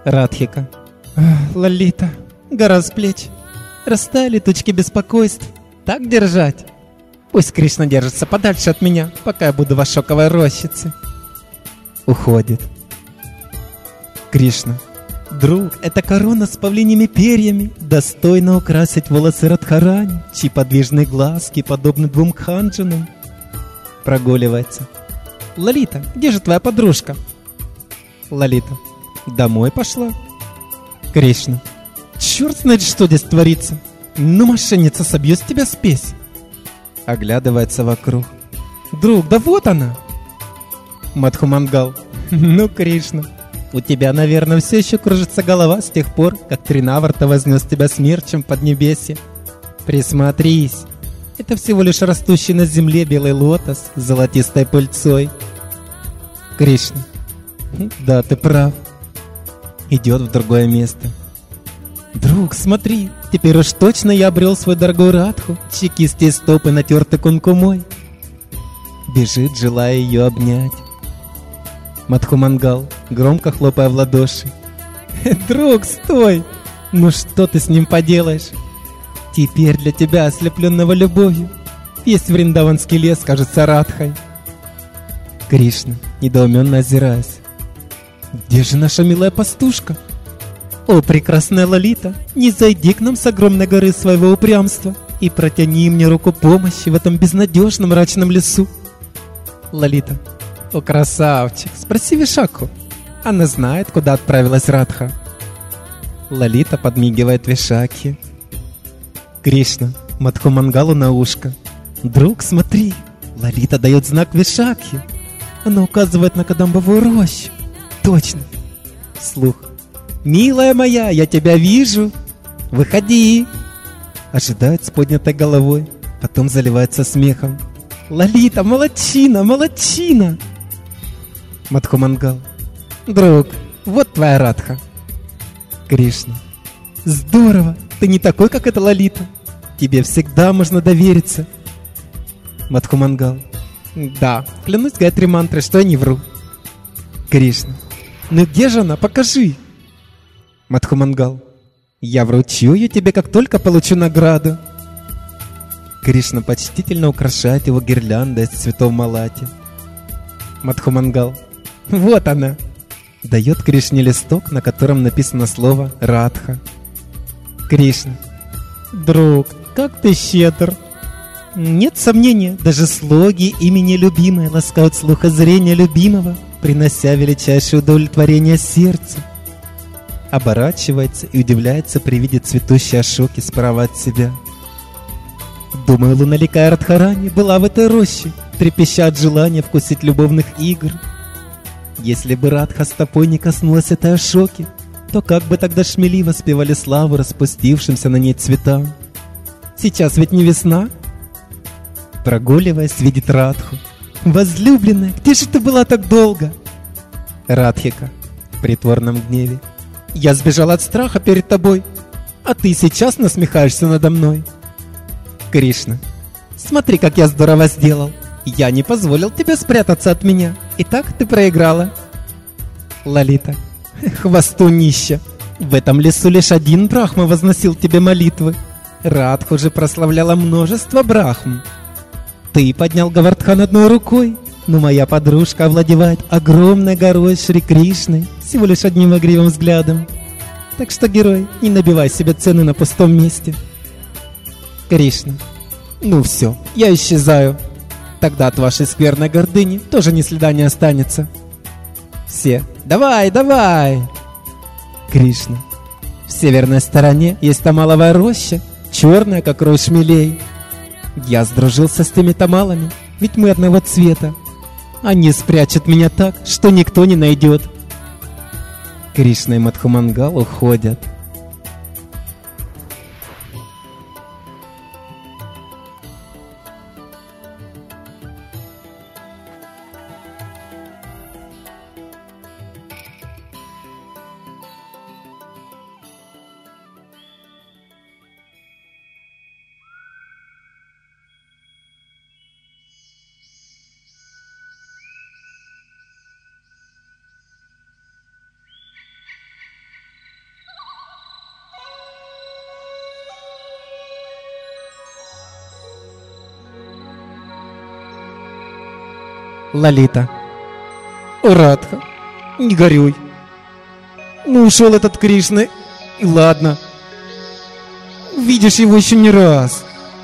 Радхика. Лолита, гора с плеч. Растаяли тучки беспокойств. Так держать? Пусть Кришна держится подальше от меня, пока я буду в ашоковой рощице. Уходит. Кришна. Друг, эта корона с павлиньими перьями достойно украсить волосы Радхарани, чьи подвижные глазки подобны двум кханджанам. Прогуливается. Лолита, где же твоя подружка? Лолита. Домой пошла. Кришна. Черт знает, что здесь творится. Ну, мошенница, собью с тебя спесь. Оглядывается вокруг. Друг, да вот она. Мадхумангал. Ну, Кришна, у тебя, наверное, все еще кружится голова с тех пор, как Тринаварта вознес тебя смерчем под небесье. Присмотрись. Это всего лишь растущий на земле белый лотос с золотистой пыльцой. Кришна. Да, ты прав. Идет в другое место. Друг, смотри, теперь уж точно я обрел свою дорогую Радху, чьи кисти и стопы натерты кункумой. Бежит, желая ее обнять. Мадхумангал, громко хлопая в ладоши. Друг, стой! Ну что ты с ним поделаешь? Теперь для тебя, ослепленного любовью, весь вриндаванский лес кажется Радхой. Кришна, недоуменно озираясь. Где же наша милая пастушка? О, прекрасная Лолита, не зайди к нам с огромной горы своего упрямства и протяни мне руку помощи в этом безнадежном мрачном лесу. Лолита. О, красавчик, спроси Вишакху. Она знает, куда отправилась Радха. Лолита подмигивает Вишакхе. Кришна, Мадхумангалу на ушко. Друг, смотри, Лолита дает знак Вишакхе. Она указывает на Кадамбовую рощу. Точно. Слух. Милая моя, я тебя вижу. Выходи. Ожидает с поднятой головой, потом заливается смехом. Лолита, молодчина, молодчина. Мадхумангал. Друг, вот твоя Радха. Кришна. Здорово, ты не такой, как эта Лолита. Тебе всегда можно довериться. Мадхумангал. Да, клянусь Гайатри мантрой, что я не вру. Кришна. Ну где же она? Покажи. Мадхумангал. Я вручу ее тебе, как только получу награду. Кришна почтительно украшает его гирляндой из цветов малати. Мадхумангал. Вот она. Дает Кришне листок, на котором написано слово Радха. Кришна. Друг, как ты щедр. Нет сомнения, даже слоги имени любимой ласкают слухозрение любимого, принося величайшее удовлетворение сердцу. Оборачивается и удивляется при виде цветущей Ашоки справа от себя. Думаю, Луналикая Радхарани была в этой роще, трепеща от желания вкусить любовных игр. Если бы Радха стопой не коснулась этой Ашоки, то как бы тогда шмели воспевали славу распустившимся на ней цветам? Сейчас ведь не весна. Прогуливаясь, видит Радху. Возлюбленная, где же ты была так долго? Радхика в притворном гневе. Я сбежал от страха перед тобой, а ты сейчас насмехаешься надо мной. Кришна. Смотри, как я здорово сделал. Я не позволил тебе спрятаться от меня. Итак, ты проиграла. Лолита. Хвостунища. В этом лесу лишь один Брахма возносил тебе молитвы. Радху же прославляла множество Брахм. Ты поднял Говардхан одной рукой, но моя подружка овладевает огромной горой Шри Кришны всего лишь одним игривым взглядом. Так что, герой, не набивай себе цены на пустом месте. Кришна. Ну все, я исчезаю. Тогда от вашей скверной гордыни тоже ни следа не останется. Все. Давай, давай. Кришна. В северной стороне есть тамаловая роща, черная, как рой шмелей. Я сдружился с теми тамалами, ведь мы одного цвета. Они спрячут меня так, что никто не найдет. Кришна и Мадхумангал уходят. Лолита. О, Радха, не горюй. Ну, ушел этот Кришна, и ладно. Видишь его еще не раз.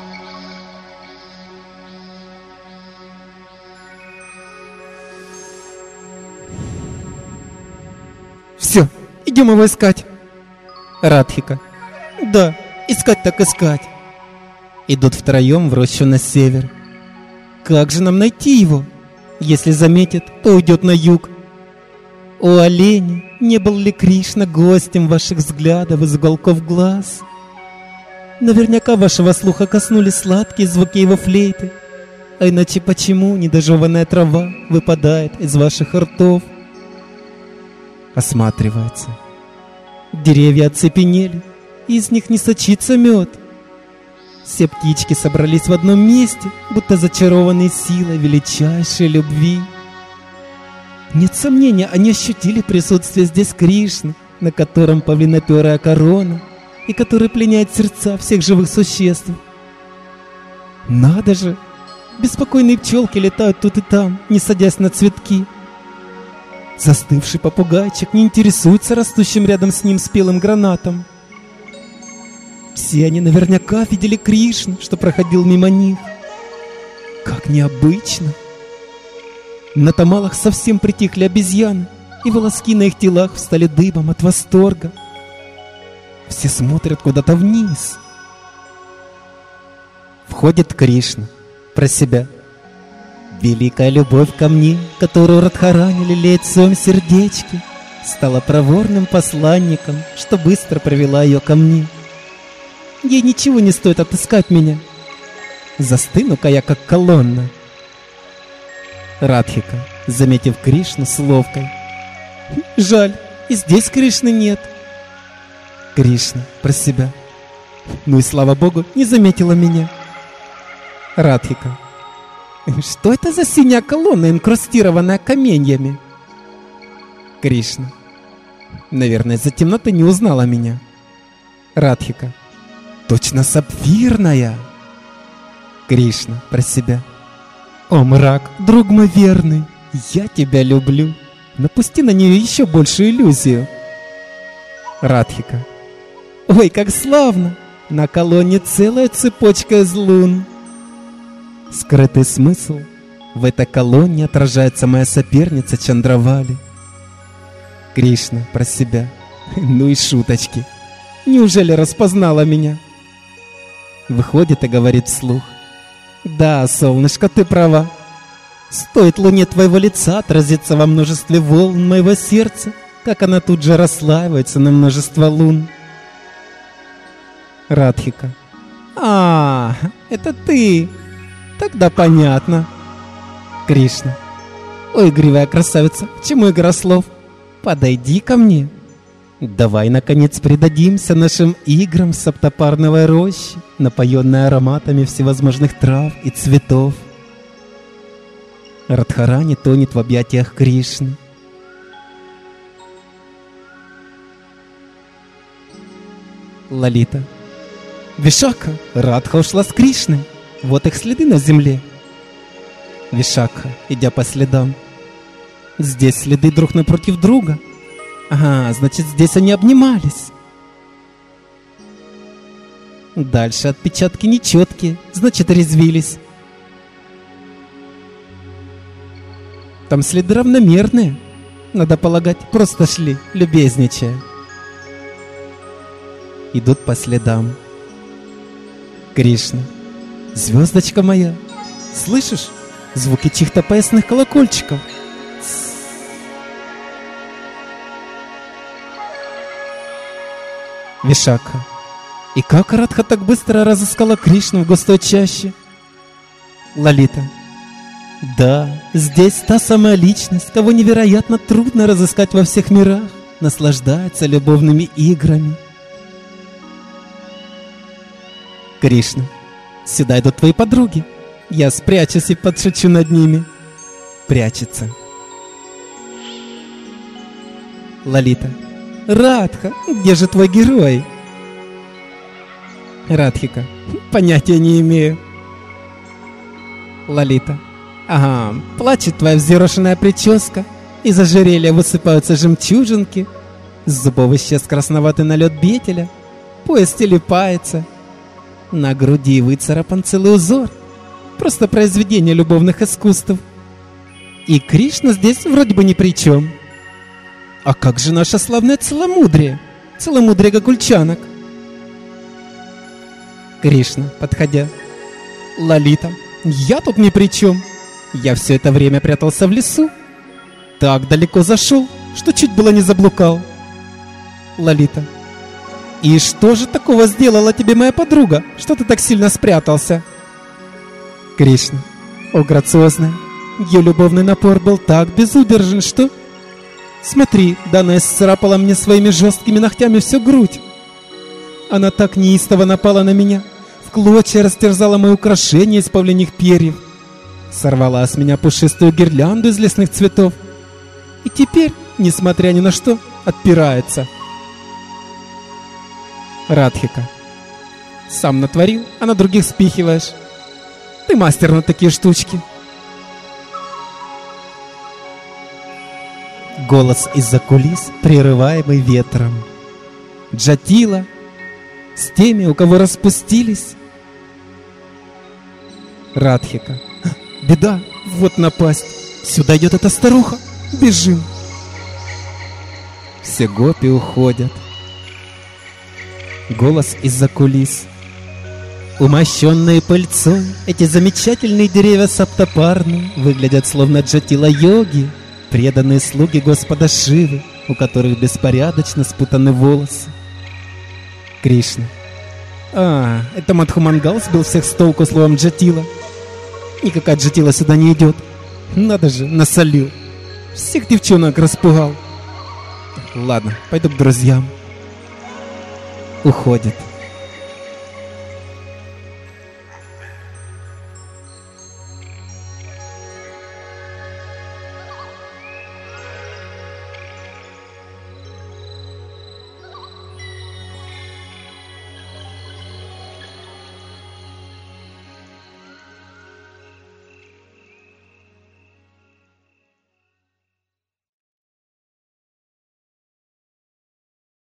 Все, идем его искать. Радхика. Да, искать так искать. Идут втроем в рощу на север. Как же нам найти его? Если заметит, то уйдет на юг. О, олени, не был ли Кришна гостем ваших взглядов из уголков глаз? Наверняка вашего слуха коснулись сладкие звуки его флейты. А иначе почему недожеванная трава выпадает из ваших ртов? Осматривается. Деревья оцепенели, и из них не сочится мед. Все птички собрались в одном месте, будто зачарованные силой величайшей любви. Нет сомнения, они ощутили присутствие здесь Кришны, на котором павлиноперая корона, и который пленяет сердца всех живых существ. Надо же! Беспокойные пчелки летают тут и там, не садясь на цветки. Застывший попугайчик не интересуется растущим рядом с ним спелым гранатом. Все они наверняка видели Кришну, что проходил мимо них. Как необычно! На тамалах совсем притихли обезьяны, и волоски на их телах встали дыбом от восторга. Все смотрят куда-то вниз. Входит Кришна, про себя. Великая любовь ко мне, которую Радхарани лелеет в своем сердечке, стала проворным посланником, что быстро привела ее ко мне. Ей ничего не стоит отыскать меня. Застыну-ка я, как колонна. Радхика, заметив Кришну, с уловкой. Жаль, и здесь Кришны нет. Кришна, про себя. Ну и слава Богу, не заметила меня. Радхика. Что это за синяя колонна, инкрустированная каменьями? Кришна. Наверное, из-за темноты не узнала меня. Радхика. Точно сапфирная. Кришна, про себя. О, мрак, друг мой верный, я тебя люблю. Напусти на нее еще большую иллюзию. Радхика. Ой, как славно! На колонне целая цепочка из лун. Скрытый смысл. В этой колонне отражается моя соперница Чандравали. Кришна, про себя. Ну и шуточки. Неужели распознала меня? Выходит и говорит вслух. Да, солнышко, ты права. Стоит луне твоего лица отразиться во множестве волн моего сердца, как она тут же расслаивается на множество лун. Радхика. А, это ты. Тогда понятно. Кришна. Ой, игривая красавица, к чему игра слов? Подойди ко мне. Давай, наконец, предадимся нашим играм в саптапарновой роще, напоенной ароматами всевозможных трав и цветов. Радхарани тонет в объятиях Кришны. Лолита. Вишакха, Радха ушла с Кришной. Вот их следы на земле. Вишакха, идя по следам. Здесь следы друг напротив друга. Ага, значит, здесь они обнимались. Дальше отпечатки нечеткие, значит, резвились. Там следы равномерные. Надо полагать, просто шли, любезничая. Идут по следам. Кришна. Звездочка моя, слышишь? Звуки чьих-то поясных колокольчиков. Вишакха. И как Радха так быстро разыскала Кришну в густой чаще? Лолита. Да, здесь та самая личность, кого невероятно трудно разыскать во всех мирах, наслаждается любовными играми. Кришна. Сюда идут твои подруги. Я спрячусь и подшучу над ними. Прячется. Лолита. Радха, где же твой герой? Радхика. Понятия не имею. Лолита. Ага, плачет твоя взъерошенная прическа, из ожерелья высыпаются жемчужинки, с зубов исчез красноватый налет бетеля, пояс телепается, на груди выцарапан целый узор, просто произведение любовных искусств. И Кришна здесь вроде бы ни при чем. А как же наше славное целомудрие? Целомудрие гакульчанок. Кришна, подходя: Лолита, я тут ни при чем. Я все это время прятался в лесу. Так далеко зашел, что чуть было не заблукал. Лолита: и что же такого сделала тебе моя подруга, что ты так сильно спрятался? Кришна: о, грациозная, ее любовный напор был так безудержен, что... Смотри, Дана исцарапала мне своими жесткими ногтями всю грудь. Она так неистово напала на меня, в клочья растерзала мои украшения из павлиньих перьев, сорвала с меня пушистую гирлянду из лесных цветов и теперь, несмотря ни на что, отпирается. Радхика: сам натворил, а на других спихиваешь. Ты мастер на такие штучки. Голос из-за кулис, прерываемый ветром. Джатила с теми, у кого распустились. Радхика: беда, вот напасть. Сюда идет эта старуха, бежим. Все гопи уходят. Голос из-за кулис. Умощенные пыльцой, эти замечательные деревья саптапарны выглядят словно джатила-йоги, преданные слуги Господа Шивы, у которых беспорядочно спутаны волосы. Кришна: это Мадхумангал сбил всех с толку словом джатила. Никакая джатила сюда не идет. Надо же, насолил. Всех девчонок распугал. Ладно, пойду к друзьям. Уходит.